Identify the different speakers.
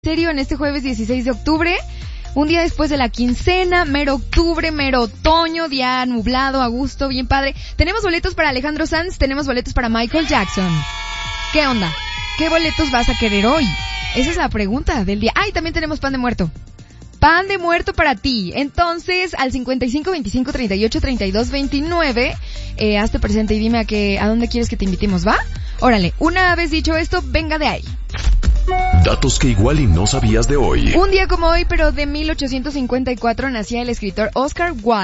Speaker 1: Serio, en este jueves 16 de octubre, un día después de la quincena, mero octubre, mero otoño, día nublado, a gusto, bien padre. Tenemos boletos para Alejandro Sanz, tenemos boletos para Michael Jackson. ¿Qué onda? ¿Qué boletos vas a querer hoy? Esa es la pregunta del día. Y también tenemos pan de muerto. Pan de muerto para ti. Entonces, al 55 25 38 32 29, hazte presente y dime a dónde quieres que te invitemos, ¿va? Órale, una vez dicho esto, venga de ahí.
Speaker 2: Datos que igual y no sabías de hoy.
Speaker 1: Un día como hoy, pero de 1854, nacía el escritor Oscar Wilde.